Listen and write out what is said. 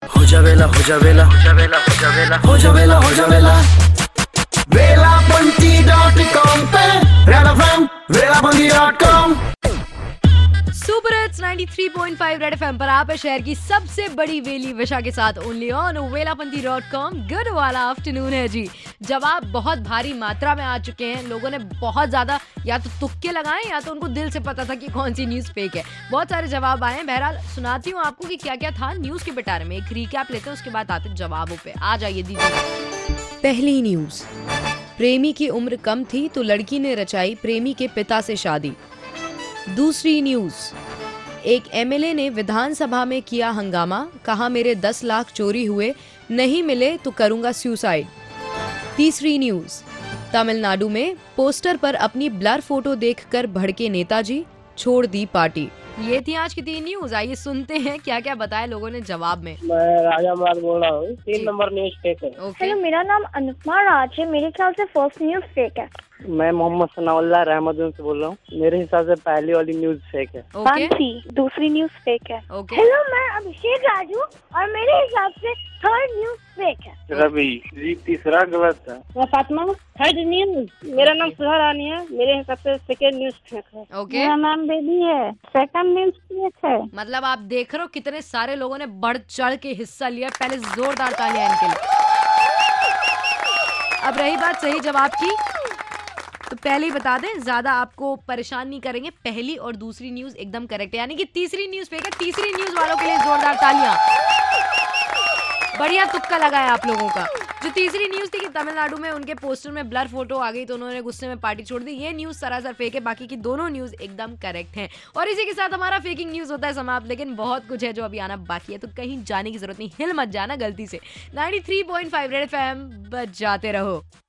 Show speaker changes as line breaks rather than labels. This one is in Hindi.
हो जा वेला हो जा वेला हो जा वेला हो जा वेला हो जा वेला हो जा वेला वेलापंती.com पे रेड एफएम वेलापंती.com।
सुपर हिट्स 93.5 रेड एफएम पर आप है शहर की सबसे बड़ी वेली विशा के साथ ओनली ऑन वेलापंती.com। गुड वाला आफ्टरनून है जी। जवाब बहुत भारी मात्रा में आ चुके हैं। लोगों ने बहुत ज्यादा या तो तुक्के लगाए या तो उनको दिल से पता था कि कौन सी न्यूज फेक है। बहुत सारे जवाब आए हैं। बहरहाल सुनाती हूँ आपको कि क्या क्या था न्यूज के पिटारे में। एक रिकैप लेते हैं, उसके बाद आते हैं जवाबों पे। आ जाइए दीजिए। पहली न्यूज, प्रेमी की उम्र कम थी तो लड़की ने रचाई प्रेमी के पिता से शादी। दूसरी न्यूज, एक एमएलए ने विधानसभा में किया हंगामा, कहा मेरे 10 लाख चोरी हुए, नहीं मिले तो करूंगा सुसाइड। तीसरी न्यूज, तमिलनाडु में पोस्टर पर अपनी ब्लर फोटो देखकर भड़के नेताजी, छोड़ दी पार्टी। ये थी आज की 3 न्यूज। आइए सुनते हैं क्या क्या बताया लोगों ने जवाब में।
मैं राजा मुराद बोल रहा हूँ। 3 नंबर न्यूज फेक है।
ओके,
मेरा नाम अनुपमा राज है। मेरे ख्याल से फर्स्ट न्यूज फेक है।
मैं मोहम्मद सनाउल्लाह रहमतुल्लाह से बोल रहा हूँ। मेरे हिसाब से पहली वाली न्यूज फेक है।
ओके,
दूसरी न्यूज फेक है।
ओके।
हेलो, मैं अभिषेक राजू और मेरे हिसाब से थर्ड न्यूज फेक है।
रवि जी, तीसरा गलत है। मैं फातिमा, थर्ड न्यूज। मेरा नाम सुधा रानी है। मेरे हिसाब से सेकेंड न्यूज फेक है।
ओके,
मेरा नाम बेबी है। सेकंड न्यूज फेक है।
मतलब आप देख रहे हो कितने सारे लोगों ने बढ़ चढ़ के हिस्सा लिया। पहले जोरदार तालियां इनके लिए। अब रही बात सही जवाब की, तो पहले ही बता दें, ज्यादा आपको परेशान नहीं करेंगे। पहली और दूसरी न्यूज एकदम करेक्ट है, यानी कि तीसरी न्यूज फेक है। तीसरी न्यूज वालों के लिए जोरदार तालियां। बढ़िया तुक्का लगाया आप लोगों का। जो तीसरी न्यूज थी कि तमिलनाडु में उनके पोस्टर में ब्लर फोटो आ गई तो उन्होंने गुस्से में पार्टी छोड़ दी, ये न्यूज सरासर फेक है। बाकी की दोनों न्यूज एकदम करेक्ट हैं। और इसी के साथ हमारा फेकिंग न्यूज होता है समाप्त। लेकिन बहुत कुछ है जो अभी आना बाकी है, तो कहीं जाने की जरूरत नहीं। हिल मत जाना गलती से। 93.5 रेड एफएम बजाते रहो।